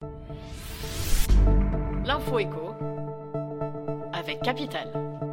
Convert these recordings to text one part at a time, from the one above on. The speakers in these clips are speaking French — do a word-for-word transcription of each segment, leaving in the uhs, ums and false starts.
L'info éco avec Capital.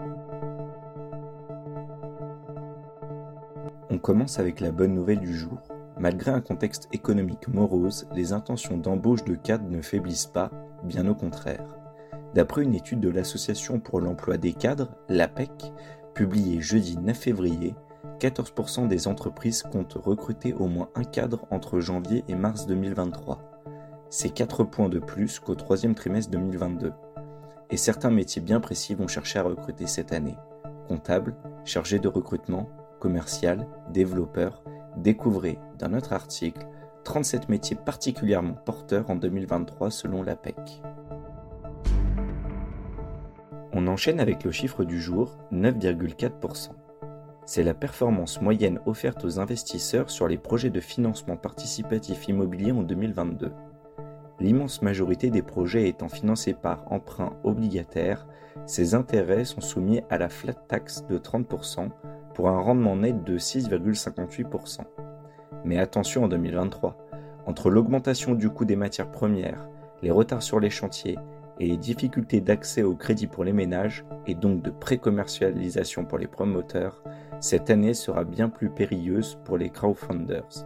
On commence avec la bonne nouvelle du jour. Malgré un contexte économique morose, les intentions d'embauche de cadres ne faiblissent pas, bien au contraire. D'après une étude de l'Association pour l'emploi des cadres, l'A P E C, publiée jeudi neuf février, quatorze pour cent des entreprises comptent recruter au moins un cadre entre janvier et mars deux mille vingt-trois. C'est quatre points de plus qu'au troisième trimestre deux mille vingt-deux. Et certains métiers bien précis vont chercher à recruter cette année. Comptable, chargé de recrutement, commercial, développeur. Découvrez dans notre article trente-sept métiers particulièrement porteurs en deux mille vingt-trois selon l'A P E C. On enchaîne avec le chiffre du jour, neuf virgule quatre pour cent. C'est la performance moyenne offerte aux investisseurs sur les projets de financement participatif immobilier en deux mille vingt-deux. L'immense majorité des projets étant financés par emprunt obligataire, ces intérêts sont soumis à la flat tax de trente pour cent pour un rendement net de six virgule cinquante-huit pour cent. Mais attention en deux mille vingt-trois, entre l'augmentation du coût des matières premières, les retards sur les chantiers et les difficultés d'accès au crédit pour les ménages et donc de pré-commercialisation pour les promoteurs, cette année sera bien plus périlleuse pour les crowdfunders.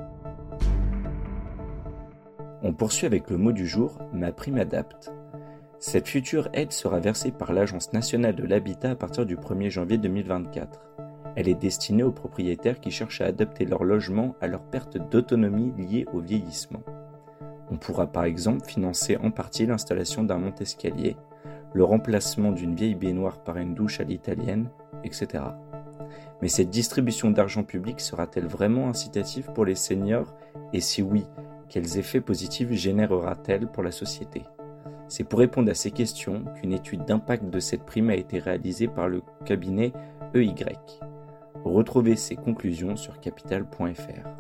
On poursuit avec le mot du jour, MaPrimeAdapt. Cette future aide sera versée par l'Agence nationale de l'habitat à partir du premier janvier deux mille vingt-quatre. Elle est destinée aux propriétaires qui cherchent à adapter leur logement à leur perte d'autonomie liée au vieillissement. On pourra par exemple financer en partie l'installation d'un monte-escalier, le remplacement d'une vieille baignoire par une douche à l'italienne, et cetera. Mais cette distribution d'argent public sera-t-elle vraiment incitative pour les seniors et si oui, quels effets positifs générera-t-elle pour la société ? C'est pour répondre à ces questions qu'une étude d'impact de cette prime a été réalisée par le cabinet E Y. Retrouvez ses conclusions sur capital point f r.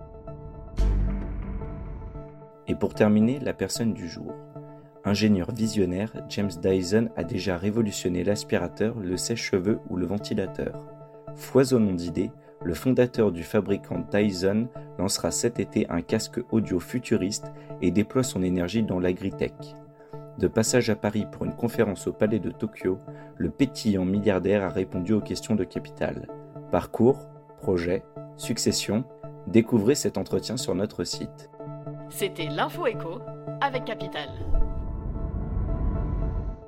Et pour terminer, la personne du jour. Ingénieur visionnaire, James Dyson a déjà révolutionné l'aspirateur, le sèche-cheveux ou le ventilateur. Foisonnant d'idées, le fondateur du fabricant Dyson lancera cet été un casque audio futuriste et déploie son énergie dans l'agritech. De passage à Paris pour une conférence au Palais de Tokyo, le pétillant milliardaire a répondu aux questions de Capital. Parcours, projet, succession, découvrez cet entretien sur notre site. C'était l'Info éco avec Capital.